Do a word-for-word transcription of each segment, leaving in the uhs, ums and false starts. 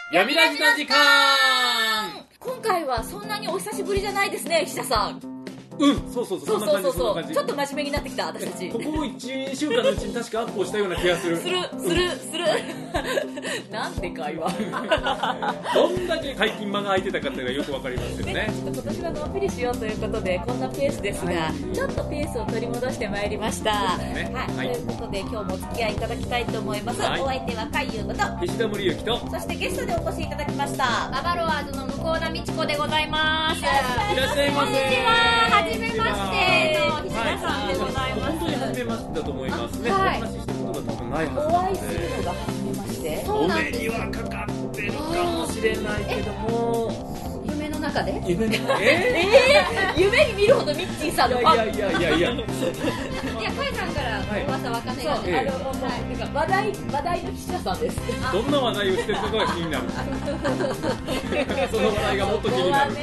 闇ラジの時間。 今回はそんなにお久しぶりじゃないですね、岸田さん。 うん、そうそうそう、そんな感じ、そんな感じ。 ちょっと真面目になってきた、私たち。 ここいち、にしゅうかんのうちに確かアップをしたような気がする。 する、する、する。なんて会話。 どんだけ解禁間が空いてたかっていうのがよくわかりますよね。 ね、ちょっと今年はのんびりしようということで、こんなペースですが、はい、ちょっとペースを取り戻してまいりました。ね、はい、はい、ということで今日もお付き合いいただきたいと思います。はい、お相手は海優子と岸田森ゆきと、 そしてゲストでお越しいただきましたババロワーズの向田美智子でございます。 いらっしゃいませ。 こんにちは、はじめましての岸田さんでございます。 本当に初めましてだと思いますね。はい、お話ししたことが多分ないはずなので、 お会いするのが初めまして。 お目にはかかってるかもしれないけども、 夢の中で夢の中で、 えー、夢に見るほどミッチーさんのファン。 いやいやいやいやいや。 いや、カイさんから噂わかんないので、 はい、あの、もう、はい、なんか話題話題の岸田さんです。 どんな話題をしてるのかが気になる。その話題がもっと気になる。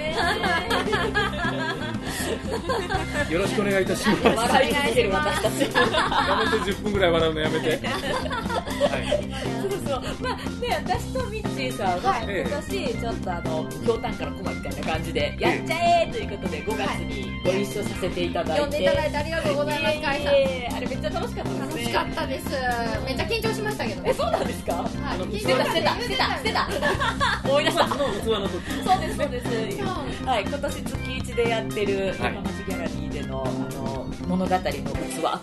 よろしくお願いいたします。 笑い続ける私たち。 やめて、じゅっぷんぐらい笑うのやめて。はい。 そうそう。まあね、私とミッチーさんは、はい、今年ちょっとあのひょうたんからコマみたいな感じでやっちゃえーということでごがつにご一緒させていただいて、 呼んでいただいてありがとうございます。カイさん、 えー、あれめっちゃ楽しかったですね。 楽しかったです。めっちゃ緊張しましたけどね。 え、そうなんですか？はい。してたしてたしてたしてた。 思い出した。の器の時。 そうですそうです。はい、今年月一でやってる山梨ギャラリーでのあの物語の器という、はい、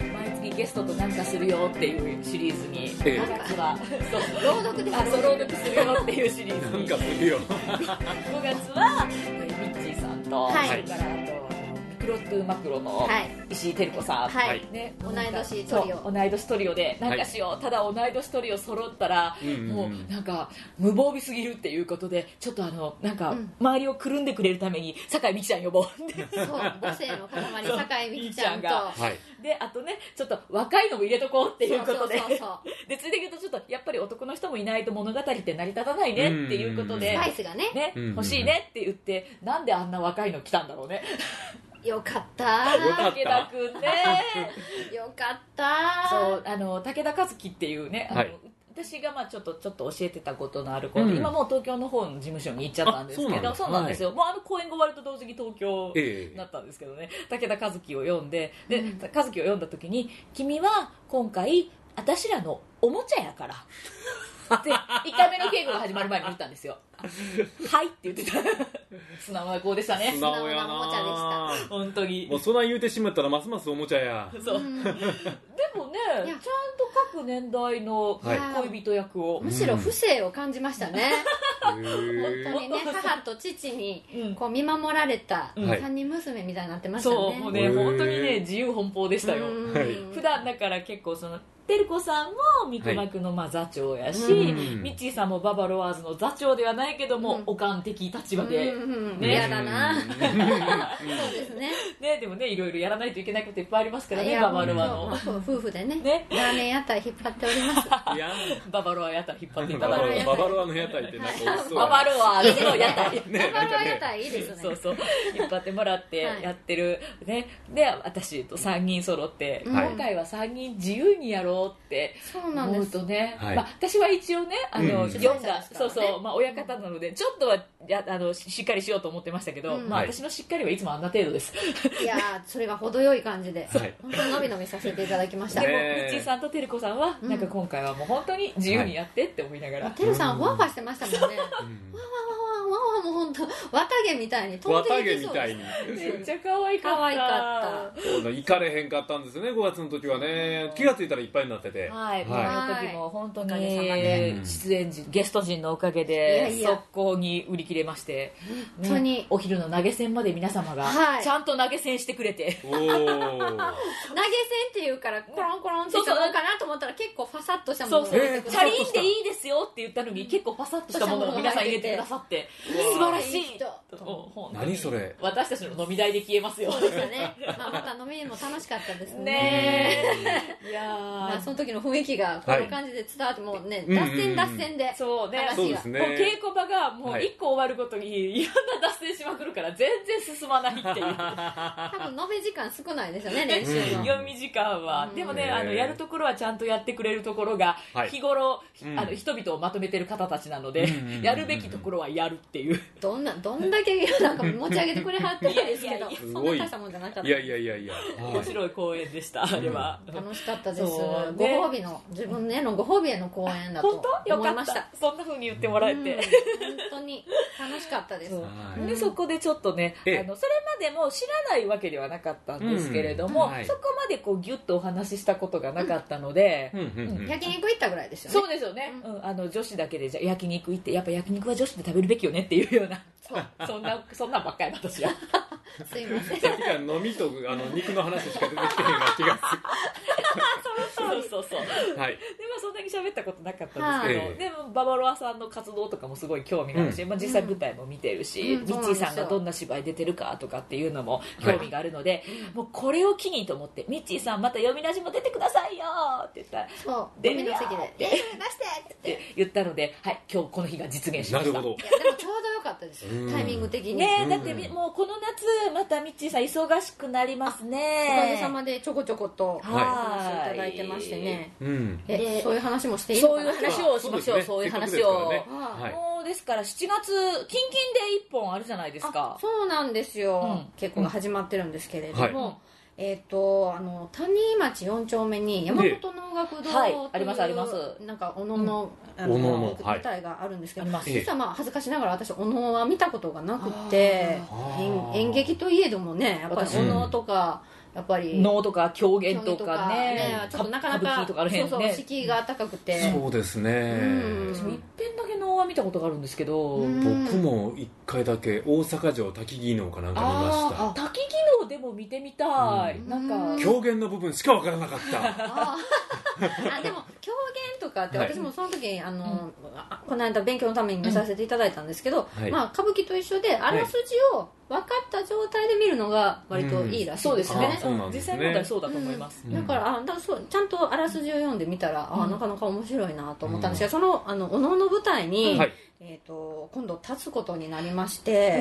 毎月ゲストとなんかするよっていうシリーズに、 ええ、 ごがつはそう朗読です。 あ、そう朗読するよっていうシリーズになんかするよ。 ごがつはミッチーさんと、はい、それからあとミクロトゥーマクロの石井照子さん、 はいね、同い年トリオ同い年トリオでなんかしよう、はい、ただ同い年トリオ揃ったら、うんうん、もうなんか無防備すぎるっていうことでちょっとあのなんか周りをくるんでくれるために酒井美紀ちゃん呼ぼうって、 そう母性の塊酒井美紀ちゃんと、 はい、であとねちょっと若いのも入れとこうっていうことで、でついで言うとちょっとやっぱり男の人もいないと物語って成り立たないねっていうことで、 スパイスがね、 ね、欲しいねって言って、なんであんな若いの来たんだろうね。 よかった武田くんね。 よかったそうあの武田和樹っていうね、あの、はい、私がまあちょっとちょっと教えてたことのある子で、うん、今もう東京の方の事務所に行っちゃったんですけど、そうなんですよ、はい、もうあの公演が終わると同時に東京になったんですけどね、えー、武田和樹を読んで、で、うん、和樹を読んだ時に君は今回私らのおもちゃやからでいっかいめの稽古が始まる前に言ったんですよ。はいって言ってた。素直な子でしたね。 素直やな。 おもちゃでした。 本当に。 もうそんな言うてしまったらますますおもちゃや。 そう。でもね、ちゃんと各年代の恋人役を、 むしろ不正を感じましたね。本当にね、母と父にこう見守られた三人娘みたいになってましたね。 そう、もうね、本当にね、自由奔放でしたよ。普段だから結構その照子さんも三熊区のまあ座長やし、はい、ミッチーさんもババロワーズの座長ではないけども、うん、おかん的立場で、 うんね、嫌だな。そうですね。 ね、でもね、いろいろやらないといけないこといっぱいありますからね、ババロワの。 夫婦でね、ねラーメン屋台引っ張っております。 いやババロワ屋台引っ張っていただいて。 ババロワの屋台ってなんか美味しそう。 ババロワーズの屋台。 ね、ババロワ屋台いいですね。 そうそう。引っ張ってもらってやってる。ね。で、私とさんにん揃って、今回はさんにん自由にやろうって、思うとね、はい、まあ、私は一応ねあの、うん、読んだ、そうそう、まあ、親方なのでちょっとはやあのしっかりしようと思ってましたけど、うん、まあ、私のしっかりはいつもあんな程度です。 いやそれが程よい感じで、はい、本当にのびのびさせていただきました。 でもみっちーさんとてるこさんは、うん、なんか今回はもう本当に自由にやってって思いながら、 てるさんふわふわしてましたもんね。わわわわわもう本当綿毛みたいに飛んでいきそう。 綿毛みたいにめっちゃ可愛かった。可愛かった。 行かれへんかったんですよね、ごがつの時はね。気がついたらいっぱいになってて、 はい、はい、の時も本当に出演陣、ゲスト陣のおかげで速攻に売り切れまして、本当にお昼の投げ銭まで皆様がちゃんと投げ銭してくれて、 投げ銭っていうからコロンコロンってしたものかなと思ったら結構ファサッとしたものをチャリンでいいですよって言ったのに結構ファサッとしたものを皆さん入れてくださって、 素晴らしい何それ。 私たちの飲み代で消えますよ。 そうですよね。まあまた飲みも楽しかったですね。 ねいやまあその時の雰囲気がこの感じで伝わって、もうね、脱線脱線でそうね、 話が、 そうですね、 もう稽古場がもう一個終わるごとにいろんな脱線しまくるから全然進まないっていう。多分延べ時間少ないですよね、練習の読み時間は。でもね、あのやるところはちゃんとやってくれるところが日頃、あの人々をまとめてる方たちなので、やるべきところはやるっていう。 どんなどんだけなんか持ち上げてくれはったんですけど、そんな大したもんじゃなかった。 いやいやいやいや、 面白い公演でした。あれは楽しかったです。ご褒美の自分へのご褒美への公演だと思いました。 そんな風に言ってもらえて、 本当に楽しかったです。 でそこでちょっとね、あのそれまでも知らないわけではなかったんですけれども、そこまでこうギュッとお話ししたことがなかったので、 焼肉行ったぐらいですよね。 そうですよね。あの女子だけでじゃ焼肉行って、やっぱ焼肉は女子で食べるべきよねっていうような、そんなそんなんばっかり私は。 すいません。 さっきから飲みとあの肉の話しか出てきてへんような気がする。 そうそうそう。はい。でまあそんなに喋ったことなかったんですけど、でもババロアさんの活動とかもすごい興味があるし、まあ実際舞台も見てるし、ミッチーさんがどんな芝居出てるかとかっていうのも興味があるので、もうこれを機にと思って、ミッチーさんまた読みなじも出てくださいよって言ったら、 そう、飲みの席で出してって言ったので、はい、今日この日が実現しました。 なるほど。 いやでもちょうどよかったですよ、タイミング的に。 ね、だってもうこの夏またミッチーさん忙しくなりますね。 おかげさまでちょこちょことお話いただいてましてね。え、そういう話もしていいのかな。そういう話をしましょう。そういう話を。もうですからしちがつキンキンでいっぽんあるじゃないですか。 そうなんですよ。稽古が始まってるんですけれども。えっとあの谷町よん丁目に山本能楽堂というなんかお能の舞台があるんですけど、実はまあ恥ずかしながら私お能は見たことがなくて、演劇といえどもね、やっぱりお能とかやっぱり能とか狂言とかね、 ちょっとなかなかそうそう敷居が高くて、 そうですね。 私も一遍だけ能は見たことがあるんですけど、 僕も一回だけ大阪城滝技能かなんか見ました。 滝技能でも見てみたい。なんか狂言の部分しかわからなかった。 あでも狂言とかって私もその時あのこの間勉強のために見させていただいたんですけど、まあ歌舞伎と一緒であらすじを分かった状態で見るのが割といいらしいですね。 実際問題そうだと思います。 だからあだからそうちゃんとあらすじを読んでみたら、あなかなか面白いなと思ったんですけど、そのあのお能の舞台にえー、と今度立つことになりまして、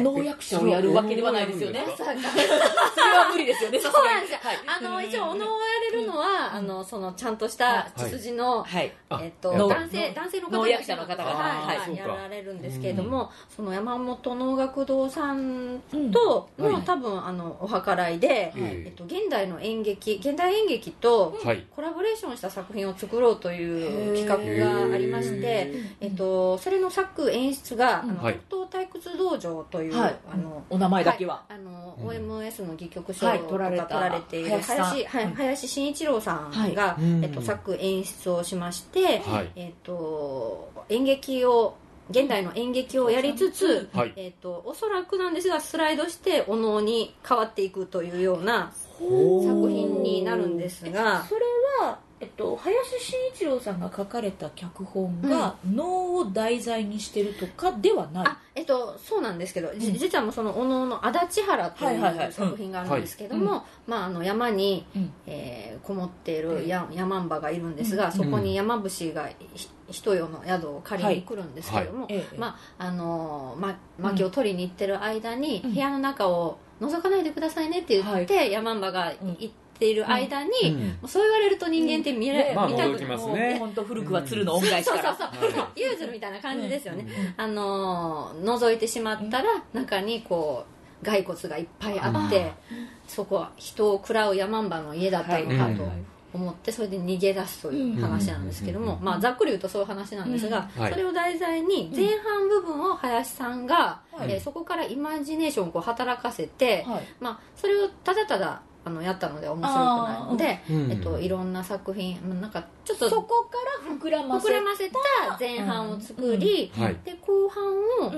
能役者をやるわけではないですよね。それは無理ですよね。 そうなんですよ。はい、あの一応お能をやれるのは、うん、あのそのちゃんとした血筋の、はい、えー、と男性男性の方能役者の方が、 はいはい、やられるんですけれども、うん、その山本能楽堂さんとの、うん、多分あのお計らいで、うん、えー、と現代の演劇現代演劇とコラボレーションした作品を作ろうという企画がありまして、えー、とそれの作演出が、うん、あの北東退屈道場という、はい、あのお名前だけは、 はい、あの オーエムエス の戯曲賞とか取られている林、はい、林慎一郎さんが、はい、えっと、作演出をしまして、はい、えっと、演劇を現代の演劇をやりつつ、はい、えっと、おそらくなんですがスライドしてお能に変わっていくというような作品になるんですが、 それはえっと、林慎一郎さんが書かれた脚本が能を題材にしてるとかではない、 あ、えっと、そうなんですけど、うん、実はもうそのお能の足立原という作品があるんですけども、まあ、あの山に、うん、えー、こもっているや山姥がいるんですが、うん、そこに山伏が一夜の宿を借りに来るんですけども、はいはい、まああのま、薪を取りに行ってる間に、うん、部屋の中を覗かないでくださいねって言って、はい、山姥が行ってている間に、うん、そう言われると人間って見れ、うん、見たくますね。 本当古くは鶴の恩返しから、 そうそうそう、ユーズルみたいな感じですよね。うん、あの覗いてしまったら中にこう骸骨がいっぱいあって、そこは人を食らう山姥の家だったのかと思って、それで逃げ出すという話なんですけども、まあざっくり言うとそういう話なんですが、それを題材に前半部分を林さんが、えー、そこからイマジネーションをこう働かせて、まあそれをただただあのやったので面白くないので、うん、えっと、いろんな作品なんかちょっとそこから膨らませた膨らませた前半を作り、うんうん、で後半を、うん、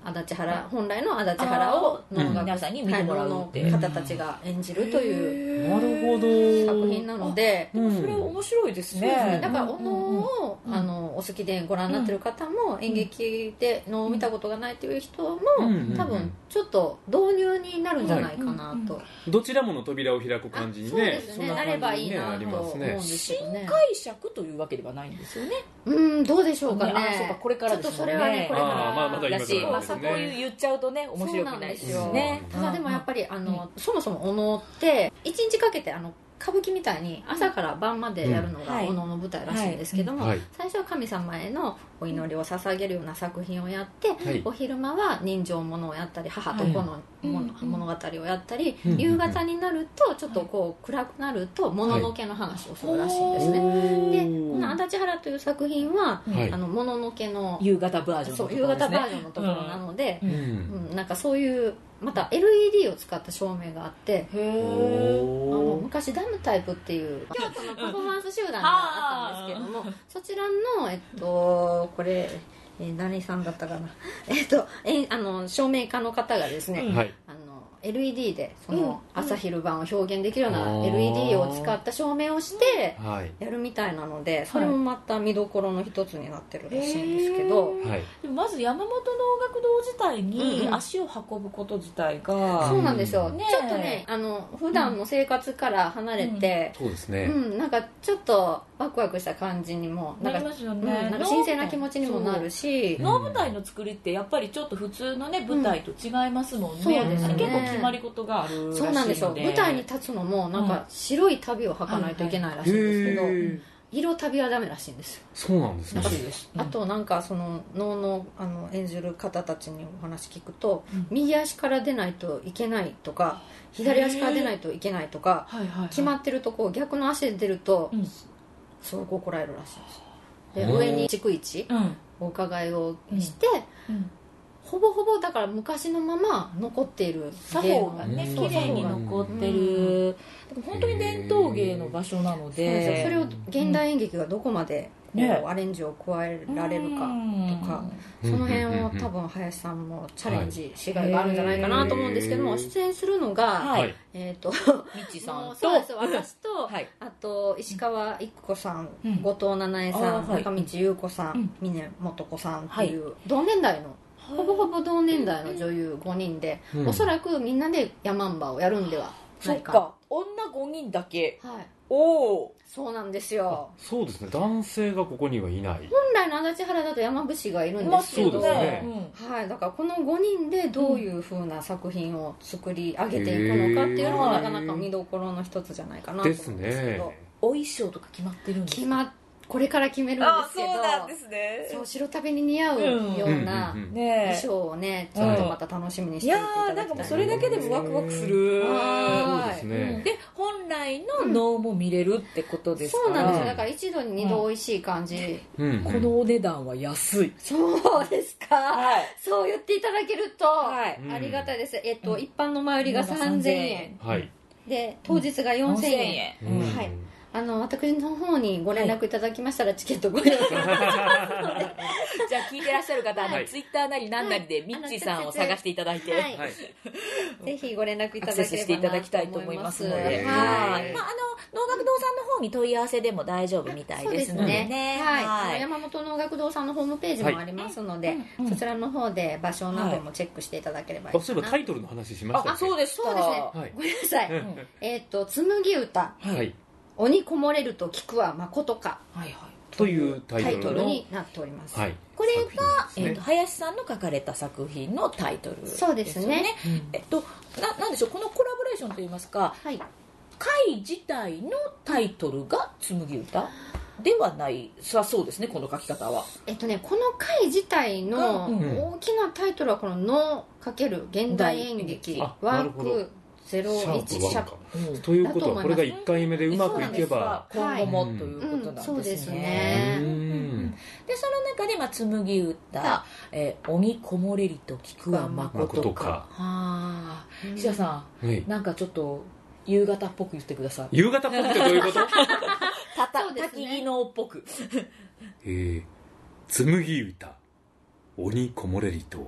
足立原本来の足立原を能楽、 皆さんに見てもらうっての方たちが演じるというなるほど作品なので、 でもそれ面白いですね。 だからお能を、うん、あのお好きでご覧になってる方も、うん、演劇で能を見たことがないという人も、うん、多分ちょっと導入になるんじゃないかなと、はい、 どちらもの扉を開く感じにね、 そうですね、なればいいなと思うんですけどね。 新解釈というわけではないんですよね。 うんどうでしょうかね。 あそうかこれからですもんね。 ちょっとそれはねこれからあまあまだ今からですね。 まあこういう言っちゃうとね面白くないですよね。 ただでもやっぱりあの、うん、そもそもお能っていちにちかけてあの歌舞伎みたいに朝から晩までやるのがお能の舞台らしいんですけども、 はいはい、 最初は神様へのお祈りを捧げるような作品をやって、はい、お昼間は人情ものをやったり母と子の物語をやったり、はい、夕方になるとちょっとこう暗くなるともののけの話をするらしいんですね、はい、でこの足立原という作品は、はい、あのもののけの夕方バージョンのところですね。 そう夕方バージョンのところなので、うんうん、なんかそういうまた エルイーディー を使った照明があって、へー、あの昔ダムタイプっていう京都のパフォーマンス集団があったんですけどもそちらの、えっと、これ、えー、何さんだったかな、えっとえあの照明家の方がですね、 うん、はいあの エルイーディー でその朝昼晩を表現できるような エルイーディー を使った照明をしてやるみたいなので、それもまた見どころの一つになってるらしいんですけど、 はい、 でもまず山本能楽堂自体に足を運ぶこと自体が、 そうなんですよ、ね、ちょっとねあの普段の生活から離れて、 うん、そうですね、 うん、なんかちょっとワクワクした感じにもなんか、 なりますよね、 うん、なんか新鮮な気持ちにもなるし、 能舞台の作りってやっぱりちょっと普通のね舞台と違いますもんね、うん、そうですね、結構決まり事があるらしいので、 そうなんですよ、舞台に立つのもなんか白い旅を履かないといけないらしいんですけど、はいはい、色旅はダメらしいんですよ。 そうなんですね。 あとなんかその能の、あの演じる方たちにお話聞くと、うん、右足から出ないといけないとか左足から出ないといけないとか、はいはいはい、決まってるとこう逆の足で出ると、うん、すごく怒られるらしいんです。で上に逐一お伺いをして、うんうん、ほぼほぼだから昔のまま残っている作法がね綺麗に残ってる、うん、本当に伝統芸の場所なので、 それを現代演劇がどこまでこう、ね、アレンジを加えられるかとか、その辺を多分林さんもチャレンジしがいがあるんじゃないかなと思うんですけども、出演するのが、はい、えーとみちさんとそうです私と、はい、あと石川育子さん、うん、後藤七重さん、はい、中道優子さん、峰素子さんっていう、はい、同年代のほぼほぼ同年代の女優ごにんで、うん、おそらくみんなでヤマンバをやるんではないか。 そっか、女ごにんだけ、 はい、 おお、 そうなんですよ。 そうですね、男性がここにはいない。 本来の足立原だと山伏がいるんですけど、 そうですね、 うん、はい、だからこのごにんでどういう風な作品を作り上げていくのかっていうのがなかなか見どころの一つじゃないかなと思うんですけど、ですね、 お衣装とか決まってるんですか？ 決まってこれから決めるんですけど、 そうなんですね。 そう白旅に似合うような衣装をね、ちょっとまた楽しみにしていていただきたい。いやー、なんかもうそれだけでもワクワクする。 はい、 そうですね。 で本来の能も見れるってことですから、 そうなんですよ。だから一度に二度美味しい感じ、 うん、このお値段は安い。 そうですか、はい、そう言っていただけると、 はい、 ありがたいです。えっと、うん、一般の前売りがさんぜんえん、 はい、 で当日がよんせんえん、 うん、 はい、あの私の方にご連絡いただきましたらチケットご用意しますので、じゃあ聞いてらっしゃる方は、はい、ツイッターなり何なりでミッチーさんを探していただいて、はいはい、 ぜひご連絡いただければなと思います。アクセスしていただきたいと思いますので、はい、はい、まあ、あの能楽堂さんの方に問い合わせでも大丈夫みたいですのでね、ね、 はい、はい、山本能楽堂さんのホームページもありますので、はい、うんうん、そちらの方で場所などもチェックしていただければいいかな。 あ、そういえばタイトルの話しましたっけ？ あ、そうですそうですね、はい、ごめんなさい、うん、えっと紬歌、はい、鬼こもれると聞くはまことか、 はいはい、 というタイトルのになっております、 はい、これが、ね、えー、と林さんの書かれた作品のタイトルですよね。 そうですね、 うん、えっと、な, なんでしょう、このコラボレーションといいますか、はい、回自体のタイトルが紬歌ではないさそうですね、この書き方は。 えっとね、この回自体の大きなタイトルはこの能×現代演劇ワークゼロいちシャープ、 うん、ということはこれがいっかいめでうまくいけば今後もということなんですね、うんうん、そうですね、うん、でその中で、まあ、紬歌、はい、えー、鬼こもれりと聞くはまことか、はあ、石田さん、はい、なんかちょっと夕方っぽく言ってください。 夕方っぽくってどういうこと？たた焚き木のっぽくえー、紬歌鬼こもれりと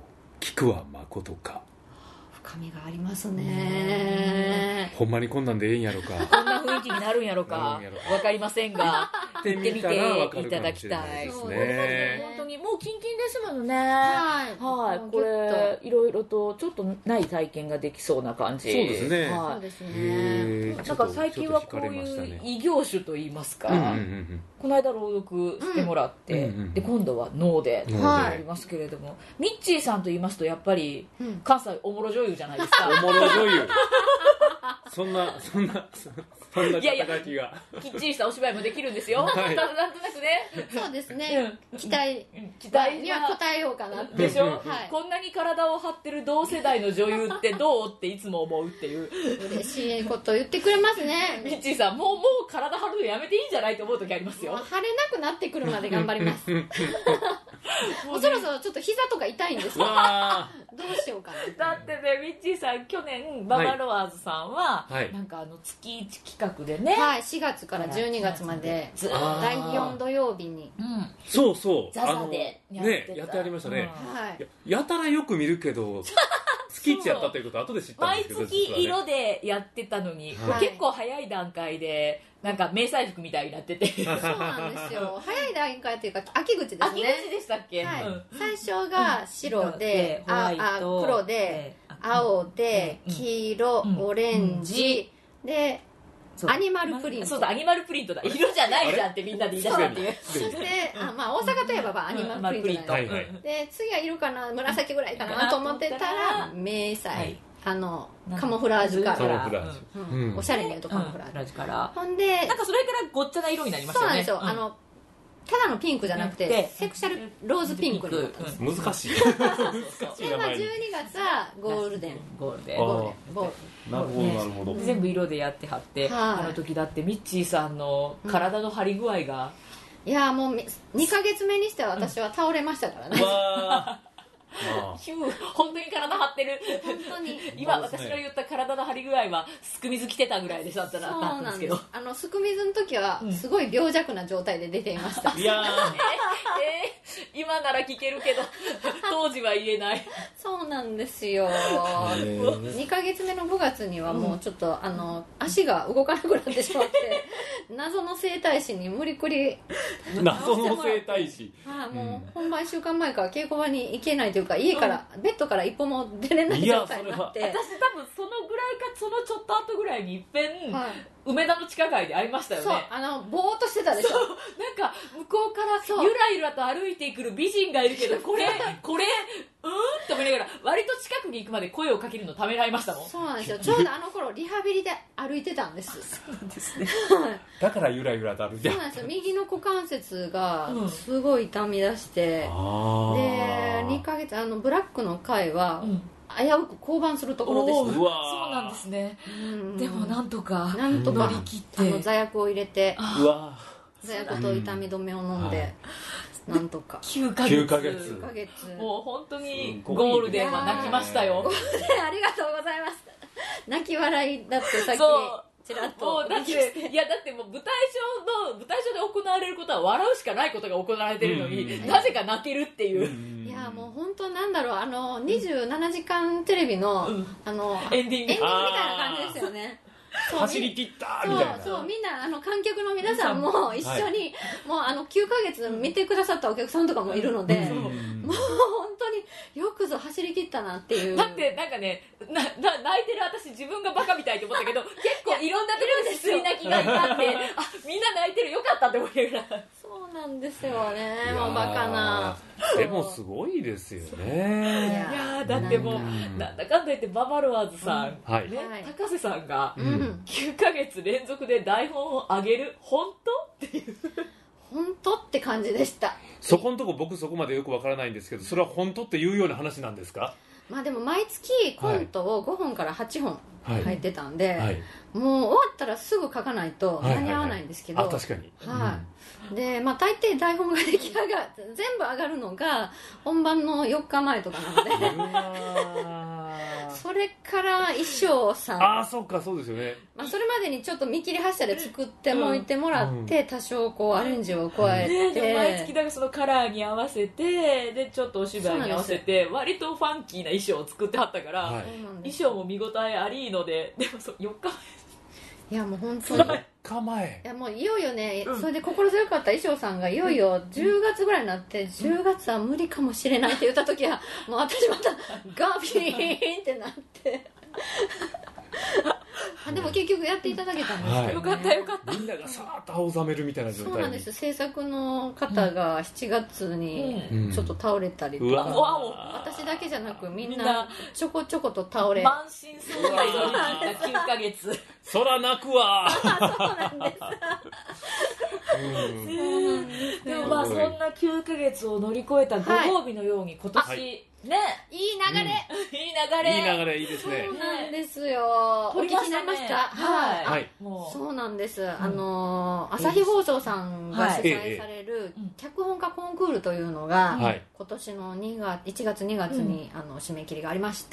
菊は誠か。 深みがありますね。 ほんまにこんなんでええんやろか。 こんな雰囲気になるんやろかわかりませんが行ってみていただきたいですね。本当にもうキンキンですもんね。はい、はい、これいろいろとちょっとない体験ができそうな感じ。 そうですね。 はい、そうですね。 なんか最近はこういう異業種といいますか、この間朗読してもらって、うんうんうん、で今度は能でありますけれども、ミッチーさんと言いますとやっぱり関西おもろ女優じゃないですか。 おもろ女優。そんなそんなそんな肩書きがきっちりしたお芝居もできるんですよ。はい、なんとなくね。 そうですね。うん、期待期待には応えようかなってでしょ。はい、こんなに体を張ってる同世代の女優ってどうっていつも思うっていう。 嬉しいこと言ってくれますね。 ミッチーさんもうもう体張るのやめていいんじゃないと思う時ありますよ。 張れなくなってくるまで頑張ります。もうそろそろちょっと膝とか痛いんですよ。どうしようかな。 だってね、ミッチーさん去年ババロワーズさんは、はい、なんかあの月いち企画でね、 はい、しがつからじゅうにがつまでだいよん土曜日に、 うん、そうそうザザでやってねやってありましたね、うん、はい、や, やたらよく見るけど月いちやったということは後で知ったんですけど、 毎月色でやってたのに、はい、結構早い段階でなんか迷彩服みたいになっててそうなんですよ。早い段階というか秋口ですね。 秋口でしたっけ、 はい、うん、最初が白で、うん、ああ黒で、青で、黄色、うん、オレンジ、うん、でアニマルプリント。 そうだ、アニマルプリントだ。色じゃないじゃんってみんなで言い出したっていう。 そしてあ、まあ、大阪といえば、まあ、アニマルプリントなんです、うん、で次は色かな、紫ぐらいかなと思ってたら迷彩、はい、あのカモフラージュカラー、うんうん、おしゃれに言うとカモフラージュカラー、ほんでなんかそれからごっちゃな色になりましたよね。 そうなんですよ、うん、あのただのピンクじゃなくてセクシャルローズピンクになったんです、 うん、難しい。 で、まあ、じゅうにがつはゴールデンゴールデンゴールデンなるほどなるほど、 全部色でやってはって、あの時だってミッチーさんの体の張り具合が、 うん、いやもうにかげつめにして私は倒れましたからね、うんヒュー本当に体張ってる。 本当に今私が言った体の張り具合はすく水着てたぐらいでだったらあったんですけど、 あのすく水の時はすごい病弱な状態で出ていました、 うん、いやー、えー、えー、今なら聞けるけど当時は言えない。 そうなんですよ。にかげつめのごがつにはもうちょっと、うん、あの足が動かなくなってしまって謎の整体師に無理くり謎の整体師、 あもう本番いっしゅうかんまえから稽古場に行けないというか、家から、うん、ベッドから一歩も出れない状態になって、 私多分そのぐらいかそのちょっと後ぐらいにいっぺん、はい、梅田の地下街で会いましたよね。 そう、あのぼーっとしてたでしょ。 そう、なんか向こうからゆらゆらと歩いてくる美人がいるけど、これこれうーんって思いながら割と近くに行くまで声をかけるのためらいましたもん。 そうなんですよ。ちょうどあの頃リハビリで歩いてたんです。 そうなんですね。 だからゆらゆらと歩いて。 そうなんですよ。右の股関節がすごい痛み出して、うん、でにかげつあのブラックの回は、うん、危うく降板するところでした。 うわそうなんですね、うん、でもなんとかなんとか乗り切ってあの座薬を入れて、 うわ座薬と痛み止めを飲んで、うん、なんとかきゅうかげつきゅうかげつもう本当にゴールデンは泣きましたよ。 ゴールデンありがとうございます。泣き笑いだってさっきちらっともうだっていやだってもう舞台上の舞台上で行われることは笑うしかないことが行われてるのに、うん、なぜか泣けるっていう、うん、 いやもう本当なんだろう、あのにじゅうななじかんテレビの、うん、あのエンディングエンディングみたいな感じですよね。 走り切ったみたいな。 そうそう、みんなあの観客の皆さんも一緒に、はい、もうあのきゅうかげつ見てくださったお客さんとかもいるので、うん、もう本当によくぞ走り切ったなっていう。 だってなんかねなな泣いてる私自分がバカみたいと思ったけど結構いろんなところで吸い泣きがいたってあみんな泣いてるよかったって思いながら。 そうなんですよね。もうバカな。 でもすごいですよね。 いやだってもうなんだかんだ言ってババロワーズさん、うんはいね、高瀬さんがきゅうかげつ連続で台本を上げる本当っていう本当って感じでした。 そこのとこ僕そこまでよくわからないんですけど、それは本当っていうような話なんですか？ まあでも毎月コントをごほんからはっぽん入ってたんで、 はい、 もう終わったらすぐ書かないと間に合わないんですけど、 はいはいはい、あ確かに、 はい、うん、でまあ大抵台本が出来上が全部上がるのが本番のよっかまえとかなのでそれから衣装さん、 ああそうかそうですよね、 まあ、それまでにちょっと見切り発車で作ってもいてもらって、うん、多少こうアレンジを加えて、 ね、でも毎月だからそのカラーに合わせてでちょっとお芝居に合わせて割とファンキーな衣装を作ってはったから、はい、衣装も見応えありのででもそよっかまえいやもう本当によっかまえいやもういよいよね、うん、それで心強かった衣装さんがいよいよじゅうがつぐらいになって、うん、じゅうがつは無理かもしれないって言った時はもう私またガビーンってなってあでも結局やっていただけたんですけど、ね、はい、 よかったよかったみんながさーっと青ざめるみたいな状態にそうなんです制作の方がしちがつにちょっと倒れたりとか、うん、私だけじゃなくみんなちょこちょこと倒れ満身創痍乗り切ったきゅうかげつそら泣くわそうなんですうん、でもまあそんなきゅうかげつを乗り越えたご褒美のように今年、はい、ねいい流れ、うん、 いい流れいい流れいいですねそうなんですよ、お聞きになりました、 はい、 はい、 もうそうなんです、うん、あの朝日放送さんが主催される脚本家コンクールというのが、はい、今年のにがついちがつにがつに、うん、あの締め切りがありまして、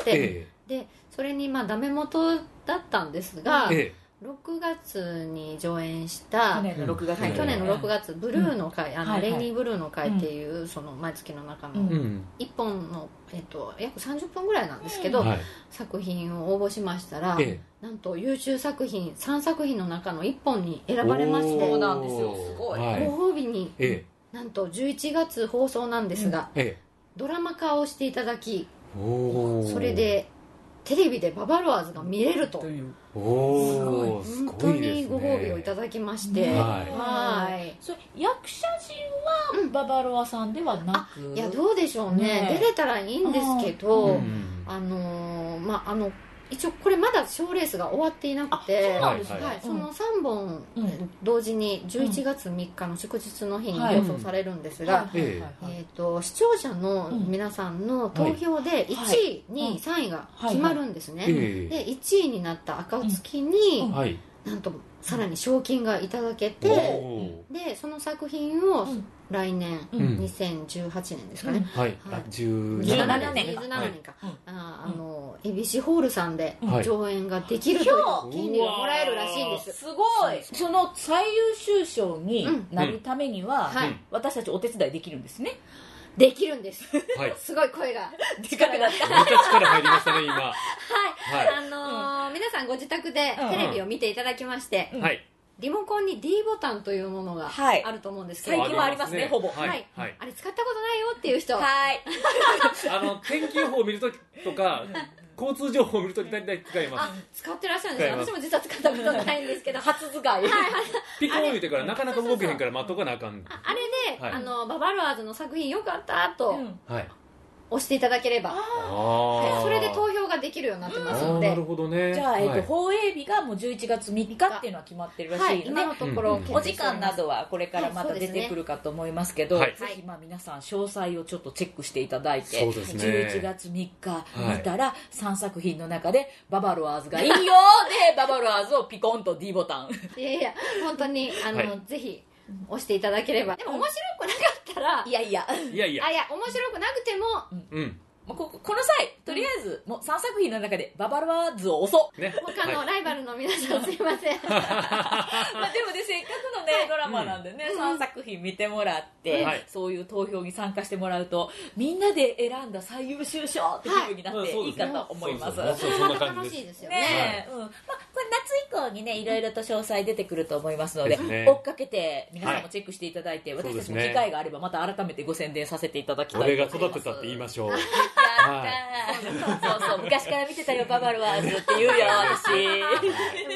でそれにまあダメ元だったんですが、ええろくがつに上演した去年のろくがつ、 はい、去年のろくがつブルーの会、うん、あの、はいはい、レイニーブルーの会っていう、うん、その毎月の中のいっぽんの、えっと、約さんじゅっぷんぐらいなんですけど、うん、作品を応募しましたら、ええ、なんと優秀作品さんさく品の中のいっぽんに選ばれまして、 そうなんですよすごい、 はい、ご褒美に、ええ、なんとじゅういちがつ放送なんですが、うんええ、ドラマ化をしていただきそれでテレビでババロアーズが見れるとおーすごい本当にご褒美をいただきまして、ね、はいはい、 それ役者陣はババロアさんではなく、 うん、いやどうでしょうね、ね出れたらいいんですけど、うん、あのまああの一応これまだ賞レースが終わっていなくて、 そうなんですね、 はい、そのさんぼん同時にじゅういちがつみっかの祝日の日に放送されるんですが、えー、と視聴者の皆さんの投票でいちい、にい、さんいが決まるんですね、でいちいになった暁に、なんとさらに賞金がいただけて、でその作品を来年、うん、にせんじゅうはちねんですかね、うん、 はい、はい、じゅうななねんじゅうななねんか、はい、あ, あの エービーシー ホールさんで上演ができるという権利がもらえるらしいんです。 すごい。その最優秀賞になるためには、うんはい、私たちお手伝いできるんですね。 できるんです、はい、すごい声が近くなっためっちゃ力入りましたね今はい、 はい、あのーうん、皆さんご自宅でテレビを見ていただきまして、うんうん、リモコンに D ボタンというものがあると思うんですけど、 はい、最近はありますねほぼ、 はいはいはい、あれ使ったことないよっていう人はいあの天気予報を見るときとか交通情報を見るとき大体使います。 あ、使ってらっしゃるんですよ。私も実は使ったことがないんですけど初使い、はい、 ピコン言うてからなかなか動けへんから待っとかなあかん。 あ, あれで、はい、あのババロアーズの作品よかったと、うんはい押していただければ、はい、それで投票ができるようになってますので、 なるほどね。 じゃあ、えーとはい、放映日がもうじゅういちがつみっかっていうのは決まってるらしいので、はい、 今のところ、うん、 お時間などはこれからまた出てくるかと思いますけど、はい、ぜひまあ皆さん詳細をちょっとチェックしていただいて、そうですね、じゅういちがつみっか見たらさんさく品の中でババロアーズがいいよでババロアーズをピコンと D ボタンいやいや本当にあの、はい、ぜひ押していただければ。でも面白くなかったらいやいやいやいやあいや面白くなくてもうん、うんこ, この際とりあえずもうさんさく品の中でババロアーズを押そう、 ね、他のライバルの皆さんすいませんまあでもねせっかくのね、はい、ドラマなんでね、うん、さんさく品見てもらって、はい、そういう投票に参加してもらうとみんなで選んだ最優秀賞っていう風になっていいかと思います。 それまた楽しいですよね。 ね、うんまあ、これ夏以降にねいろいろと詳細出てくると思いますので、ね、追っかけて皆さんもチェックしていただいて、はい、私たちも機会があればまた改めてご宣伝させていただきたいと思います。 俺が育てたって言いましょうはいそうそう昔から見てたよババロアーズって言うよ私結構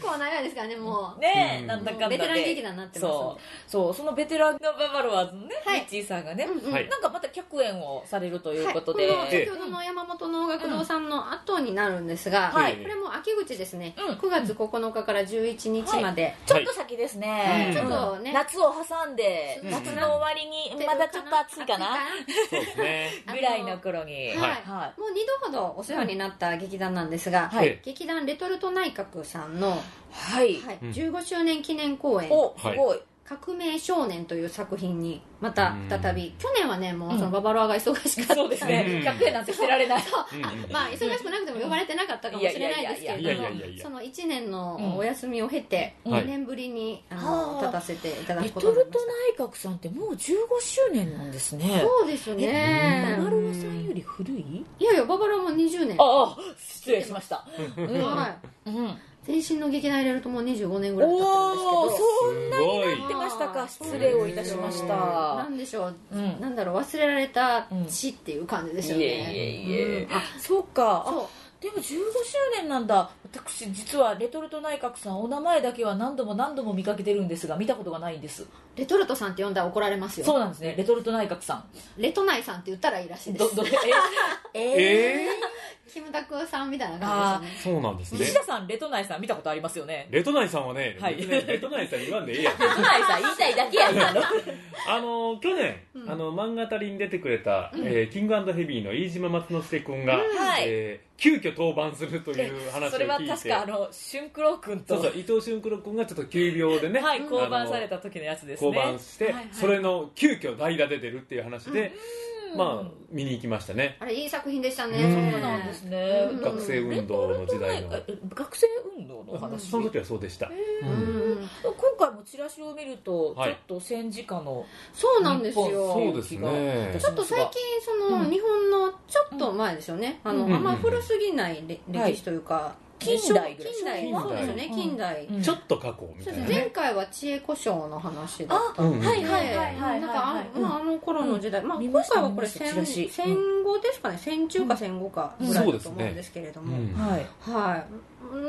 構長いですからね、もうねえ、なんだかんだでベテラン劇団になってます。 そうそう、そのベテランのババロワーズのね、 はい、 ミッチーさんがね、 うんうん、 なんかまた客演をされるということで、 はい、この先ほどの山本能楽堂さんの後になるんですが、 はい、 これも秋口ですね、 うん、 くがつここのかからじゅういちにちまで、はい、 ちょっと先ですね、 ちょっとね、 夏を挟んで、夏の終わりにまだちょっと暑いかなそうですねぐらいの頃に、 はいはい、もうにどほどお世話になった劇団なんですが、はい、劇団レトルト内閣さんの、はいはい、じゅうごしゅうねん記念公演、 おすごい、 革命少年という作品にまた再び、去年はねもうそのババロアが忙しかった、うん、 そうですね、ひゃくえんなんてしてられないまあ忙しくなくても呼ばれてなかったかもしれないですけれども、そのいちねんのお休みを経てにねんぶりに、うん、あの立たせていただくことになりました。 レトルト内閣さんってもうじゅうごしゅうねんなんですね。 そうですね。 ババロアさんより古い？ いやいや、ババロアもにじゅうねん。 ああ、失礼しました、 うん、はい、うん、前身の劇団入れるともうにじゅうごねんぐらい経ってるんですけど、 そんなになってましたか。失礼をいたしました。 なんでしょう、うん、なんだろう、忘れられた地っていう感じですよね、うん、いえいえいえ、 うん、あ、そうか、そう、でもじゅうごしゅうねんなんだ。私実はレトルト内閣さん、お名前だけは何度も何度も見かけてるんですが見たことがないんです。 レトルトさんって呼んだら怒られますよ。 そうなんですね、レトルト内閣さん、 レト内さんって言ったらいいらしいです。どどえー、えー、キムタクさんみたいな感じですね。 そうなんですね。 西田さん、レト内さん見たことありますよね。 レト内さんはね、はい、レト内さん言わんでええやん。 レト内さん言いたいだけや今のあの去年、うん、あの漫画たりに出てくれた、うん、えー、キング&ヘビーの飯島松之助君が、うん、えー急遽登板するという話を聞いて、 それは確かあの俊九郎君と、 そうそう、伊藤俊九郎君がちょっと急病でね、 はい、降板された時のやつですね。 降板して、はいはい、それの急遽代打で出るっていう話で、うん、まあ見に行きましたね。 あれいい作品でしたね。 そうなんですね。 学生運動の時代の学生運動の話、 その時はそうでした。 うん、今回もチラシを見ると、はい、ちょっと戦時下の、 そうなんですよ。 そうですね。 ちょっと最近その、うん、日本のちょっと前ですよね、あの、うん、あんま古すぎない歴史というか、はい、 近代ぐらい、 近代、そうですよね、近代、 うん、ちょっと過去みたいな、ね、 前回は知恵故障の話だったので、 はいはいはいはい、 なんか あ,、うん、あの頃の時代、うん、まあ、今回はこれ 戦, 戦後ですかね、戦中か戦後かぐらいだと思うんですけれども、うんうん、はい、はい、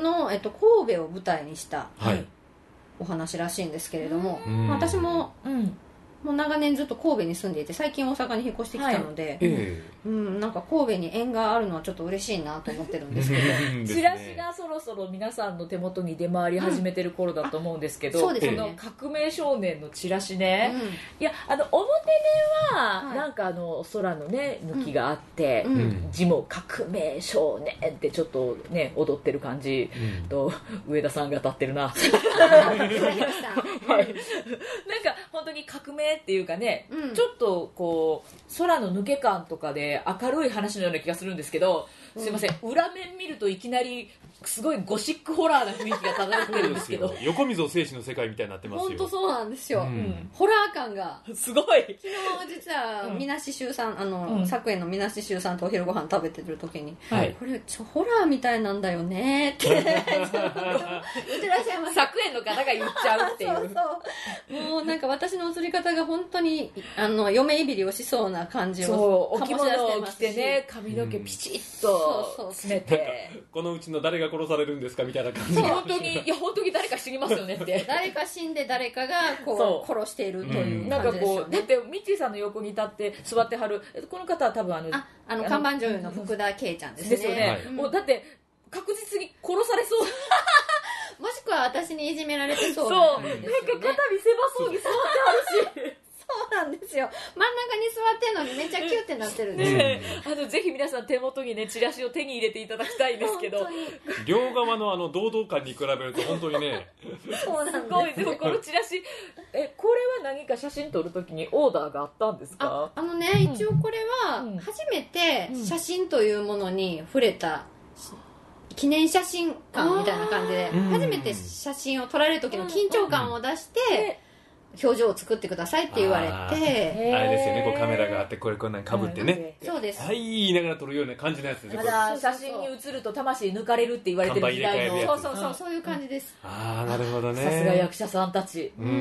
の、えっと、神戸を舞台にした、はい、お話らしいんですけれども、うん、まあ、私も、うん、もう長年ずっと神戸に住んでいて、最近大阪に引っ越してきたので、はい、えーうん、なんか神戸に縁があるのはちょっと嬉しいなと思ってるんですけどチラシがそろそろ皆さんの手元に出回り始めてる頃だと思うんですけど、うん、そうですね、その革命少年のチラシね、うん、いや、あの表面はなんかあの空のね抜きがあって、うん、字も革命少年ってちょっとね踊ってる感じと、うん、上田さんが立ってるなはい、なんか本当に革命っていうかね、うん、ちょっとこう空の抜け感とかで明るい話のような気がするんですけど、すいません、裏面見るといきなりすごいゴシックホラーな雰囲気が漂ってるんですけど横溝正史の世界みたいになってますよ。 本当そうなんですよ、うん、ホラー感がすごい。 昨日実はみなししゅうさん、あの、うん、昨園のみなししゅうさんとお昼ご飯食べてる時に、はい、これちょホラーみたいなんだよねって言ってらっしゃいます。 昨園の方が言っちゃうっていうそうそう、もうなんか私の映り方が本当にあの嫁いびりをしそうな感じをお着物を着てね、髪の毛ピチッと詰めて、 うん、このうちの誰が殺されるんですかみたいな感じで、本当にいや本当に誰か死にますよねって誰か死んで誰かがこう殺しているという感じですよね、うん、なんかこうだってミッチーさんの横に立って座ってはるこの方は多分あのああの看板女優の福田圭ちゃんですね。 ですよね、はい、もうだって確実に殺されそうもしくは私にいじめられてそうな感じですよね。そう、なんか肩身狭そうに座ってあるしそうなんですよ、真ん中に座ってるのにめっちゃキュッてなってるんですよ、 ね、あのぜひ皆さん手元にねチラシを手に入れていただきたいんですけど両側のあの堂々感に比べると本当にねそうなんです、 すごい。でもこのチラシえこれは何か写真撮るときにオーダーがあったんですか？ あ、あのね、一応これは初めて写真というものに触れた記念写真館みたいな感じで初めて写真を撮られる時の緊張感を出して表情を作ってくださいって言われて、あ, あれですよね、こうカメラがあってこれこんなにかぶってね、 うん、そうです、 はい言いながら撮るような感じのやつですね。 まだ写真に写ると魂抜かれるって言われてる時代の、 そうそうそう、うん、そういう感じです。 ああ、なるほどね。 さすが役者さんたち、 うん、うん、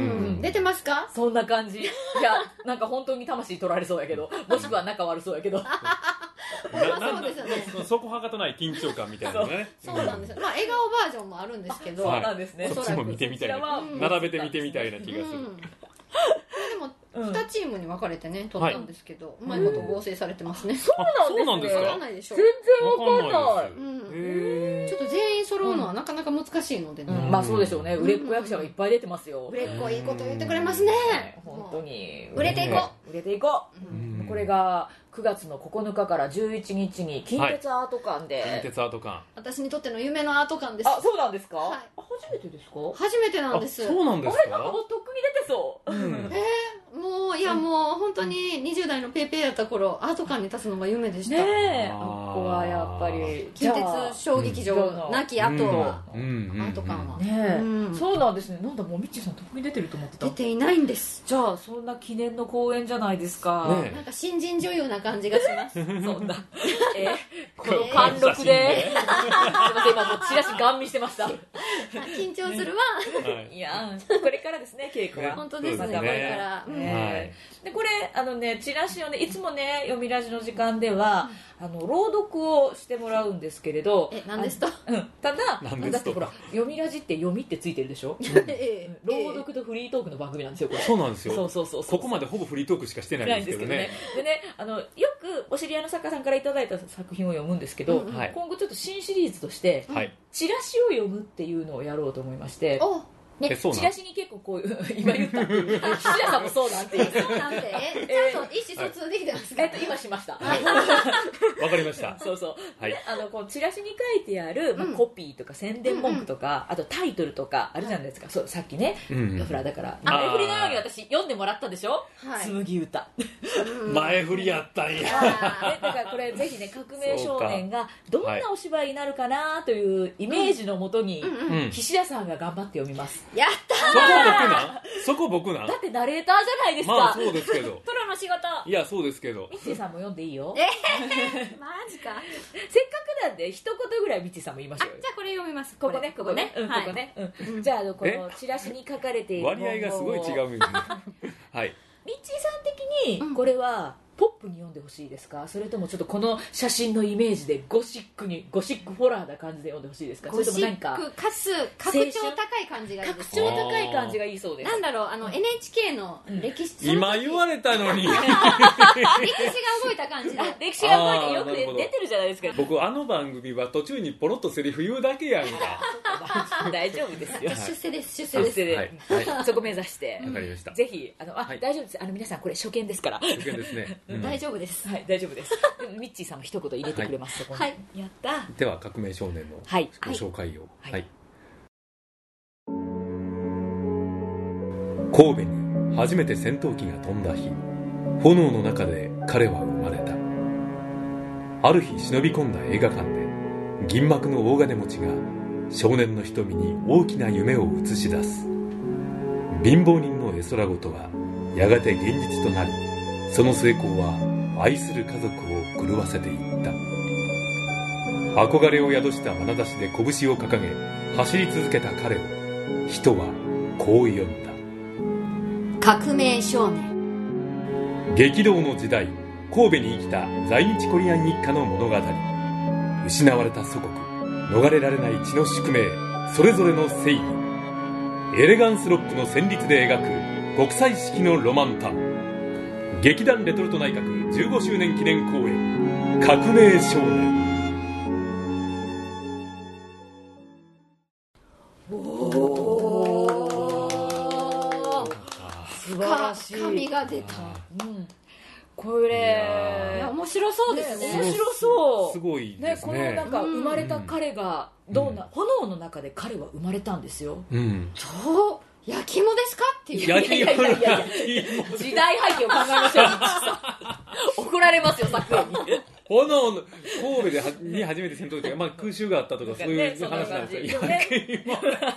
出てますか？ そんな感じ。いやなんか本当に魂取られそうやけどもしくは仲悪そうやけどそうですよね。 そこはかとない緊張感みたいなね。 そうなんですよ。まあ笑顔バージョンもあるんですけど、 そうなんですね。 こっちも見てみたいな、並べて見てみたいな気がする。 でもにチームに分かれてね撮ったんですけど、うまいこと合成されてますね。 そうなんですね。 そうなんですか。 わかんないでしょ。 全然わかんない。 ちょっと全員揃うのはなかなか難しいのでね。 まあそうでしょうね。売れっ子役者がいっぱい出てますよ。 売れっ子いいこと言ってくれますね。 本当に売れていこう。売れていこう。これがくがつのここのかからじゅういちにちに近鉄アート館で、 近鉄アート館、 私にとっての夢のアート館です。 あ、そうなんですか。 はい、 初めてですか。 初めてなんです。 そうなんですか。 あれなんかもうとっくに出てそう。 えー、もういやもう本当ににじゅう代のペーペーやった頃アート館に立つのが夢でした。 ねえ、あこはやっぱり近鉄小劇場なきあとはアート館はねえ、そうなんですね。なんだもうミッチーさんとっくに出てると思ってた。 出ていないんです。 じゃあそんな記念の公演じゃないですか。 なんか新人女優な感じがします。 そんなえこの貫禄で、すいません今もうチラシガン見してました。 緊張するわ。 いやこれからですね稽古は。 本当ですね。これから。 でこれあのねチラシをねいつもね読みラジの時間ではあの朗読をしてもらうんですけれど、 え何ですと。 ただだってほら読みラジって読みってついてるでしょ。朗読とフリートークの番組なんですよこれ。 そうなんですよ。 そうそうそう。 ここまでほぼフリートークしかしてないんですけどね。 でねあのよくお知り合いの作家さんからいただいた作品を読むんですけど、今後ちょっと新シリーズとしてチラシを読むっていうのをやろうと思いまして。ね、チラシに結構こういう今言ったっていう岸田さんもそうなんていうそうなんてえちゃんと意思疎通できてますか。 えっと今しました。わかりました。 そうそう。あのこうチラシに書いてあるまあコピーとか宣伝文句とかあとタイトルとかあるじゃないですか。そうさっきねほらだから前振りのように私読んでもらったでしょ。紬歌。 前振りやったんや。 だからこれぜひね革命少年がどんなお芝居になるかなというイメージのもとに岸田さんが頑張って読みます。 やったー。 そこ僕なんそこ僕なんだってナレーターじゃないですか。 まあそうですけどプロの仕事。 いやそうですけどミッチーさんも読んでいいよ。 えー、マジか。 せっかくなんで一言ぐらいミッチーさんも言いましょうよ。 じゃあこれ読みます。 ここねここねここね。じゃあこのチラシに書かれている割合がすごい違うんですね。はい。 ミッチーさん的にこれはポップに読んでほしいですか、それともちょっとこの写真のイメージでゴシックにゴシックホラーな感じで読んでほしいですか。 ゴシックかつ格調高い感じがいいです。 格調高い感じがいいそうです。 なんだろうあの エヌエイチケー の歴史、 うん、今言われたのに歴史が動いた感じで歴史が動いてよく出てるじゃないですか。 僕あの番組は途中にポロッとセリフ言うだけやんか。 大丈夫ですよ。 出世です出世です、 はいはい、そこ目指してわかりました。 ぜひあのあ、はい、大丈夫です。あの皆さんこれ初見ですから。 初見ですね。 うん、大丈夫です。 はい大丈夫です。ミッチーさんも一言入れてくれます。 はい、 やった。 では革命少年のご紹介を。はい。はい、神戸に初めて戦闘機が飛んだ日、炎の中で彼は生まれた。ある日忍び込んだ映画館で銀幕の大金持ちが少年の瞳に大きな夢を映し出す。貧乏人の絵空事はやがて現実となり、その成功は愛する家族を狂わせていった。憧れを宿した眼差しで拳を掲げ走り続けた彼を人はこう呼んだ。革命少年。 激動の時代、神戸に生きた在日コリアン一家の物語。失われた祖国、逃れられない血の宿命、それぞれの正義。エレガンスロックの旋律で描く国際式のロマンタン。劇団レトルト内閣じゅうごしゅうねん記念公演革命少年。 おお素晴らしい。 紙が出た。 うん、これいや面白そうですね。 面白そう。 すごいですね。 ねこのなんか生まれた彼がどうな、うん、炎の中で彼は生まれたんですよ。 うん。 そう。焼き芋ですかっていう。 焼き芋。 時代背景を考えましょう。怒られますよ作品に。 炎の神戸ではに初めて戦闘機が、まあ、空襲があったとかそういう話なんですよ。焼き芋。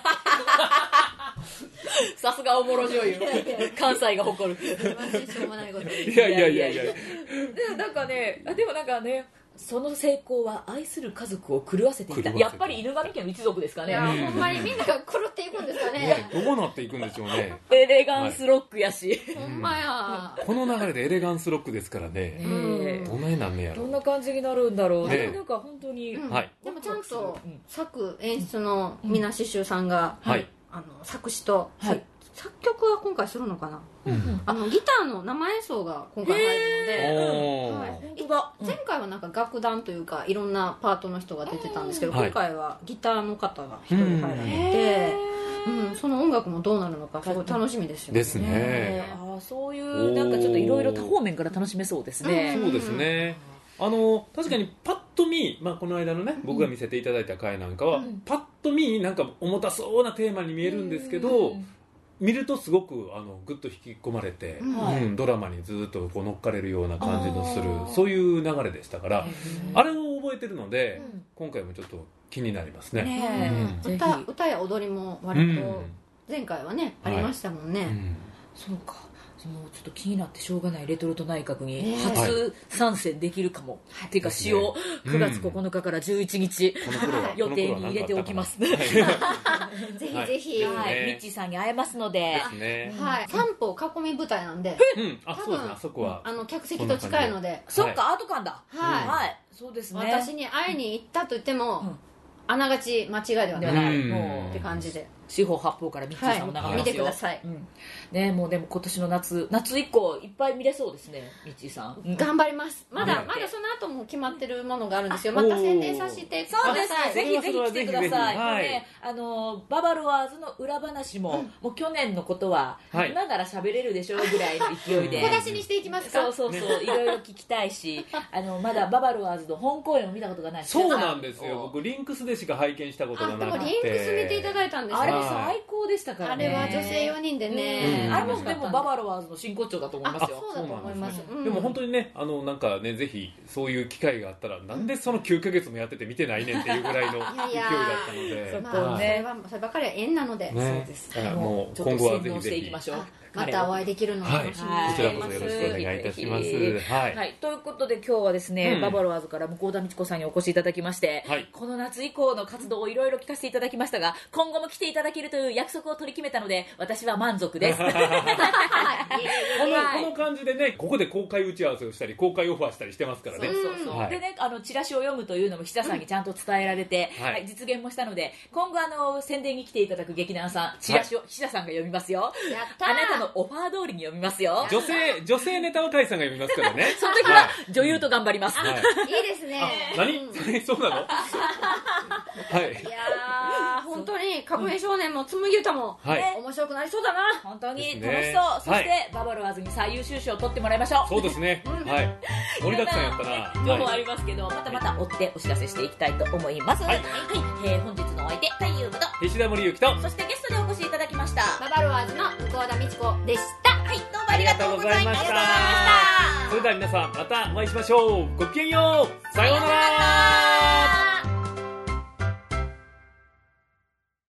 さすがおもろ女優。関西が誇る。 しょうもないこと。 いやいやいやいや。 でもなんかね、でもなんかね。 その成功は愛する家族を狂わせていた。やっぱり犬神家の一族ですかね。 いや、ほんまにみんなが狂っていくんですかね。 どうなっていくんでしょうね。 エレガンスロックやし、 ほんまや。 この流れでエレガンスロックですからね。どんなになんねやろ。 どんな感じになるんだろう。でもなんか本当に、 でもちゃんと作演出の皆刺繍さんが、あの作詞と作曲は今回するのかな、うん、あのギターの生演奏が今回入るので、はい、本当だ。前回はなんか楽団というかいろんなパートの人が出てたんですけど、今回はギターの方が一人入られて、うんうん、その音楽もどうなるのかすごい楽しみですよね。 ですね。 あ、そういうなんかちょっといろいろ多方面から楽しめそうですね。 そうですね。あの確かにパッと見、まあ、この間のね僕が見せていただいた回なんかは、うん、パッと見なんか重たそうなテーマに見えるんですけど、うん、見るとすごくあのグッと引き込まれて、うんうん、ドラマにずっとこう乗っかれるような感じのするそういう流れでしたから、あれを覚えてるので、うん、今回もちょっと気になりますね。 ね、うん、歌, 歌や踊りも割と前回はね、うん、ありましたもんね、はい、うん、 そうか。もうちょっと気になってしょうがないレトルト内閣に初参戦できるかも、はい、っていうか詩をくがつここのかからじゅういちにち、うん、予定に入れておきますね。ぜひぜひ、 はい、ミッチーさんに会えますので、 ね、はい、三方囲み舞台なんで、 うん、あ、そうですね、あそこはあの客席と近いので、 そっか、アート館だ、 はい、 はい、そうですね。 私に会いに行ったと言っても、うん、あながち間違いではない、うん、もうって感じで四方八方からミッチーさんを眺めますよ、はい、見てください、うん、ね、もうでも今年の夏夏以降いっぱい見れそうですね、ミッチーさん、 うん、頑張ります。まだまだその後も決まってるものがあるんですよ。また宣伝させてください。 そうですね、ぜひぜひ来てください。はい、ね、あのババロワーズの裏話も、うん、もう去年のことは、はい、今なら喋れるでしょうぐらいの勢いで小出しにしていきますか。 そうそうそう、ね、いろいろ聞きたいし、あのまだババロワーズの本公演を見たことがない。 そうなんですよ、僕リンクスでしか拝見したことがなくて。 あ、でもリンクス見ていただいたんですよ。 あれ最高でしたからね。 あれは女性よにんでね、 うん、あれもでもババロワーズの真骨頂だと思いますよ。 そうだと思います。 でも本当にね、あのなんかね、ぜひそういう機会があったら、なんでそのきゅうかげつもやってて見てないねんっていうぐらいの勢いだったので、 まあ、それはそればかりは縁なので、 ね、 そうです。 もう今後はぜひぜひまたお会いできるのを楽しみにしています。 こちらこそよろしくお願いいたします。はい、 はい、ということで今日はですね、うん、ババロワーズから向田美智子さんにお越しいただきまして、はい、この夏以降の活動をいろいろ聞かせていただきましたが、今後も来ていただけるという約束を取り決めたので、私は満足です。このこの感じでね、ここで公開打ち合わせをしたり公開オファーしたりしてますからね。 そうそうそう、はい、でね、あのチラシを読むというのも菱田さんにちゃんと伝えられて、うん、はい、実現もしたので、今後あの宣伝に来ていただく劇団さん、チラシを菱田さんが読みますよ。やったー。あなたのオファー通りに読みますよ。 女性女性ネタは甲斐さんが読みますからね。 その時は女優と頑張ります。はい、 いいですね。 何、うん、そうなの？はい。 いやー、本当に革命少年も紡歌も、はい、面白くなりそうだな。 本当に楽しそう。そして、はい、ババロワーズに最優秀賞を取ってもらいましょう。 そうですね。はい。盛りだくさんやったな。 情報ありますけど、またまた追ってお知らせしていきたいと思います。はい。はい、えー、本日のお相手、太夫と石田森ゆきと、 そしてゲストでお越しいただきましたババロワーズの向田美智子でした。 はい、どうもありがとうございました。 それでは皆さんまたお会いしましょう。ごきげんよう。さようなら。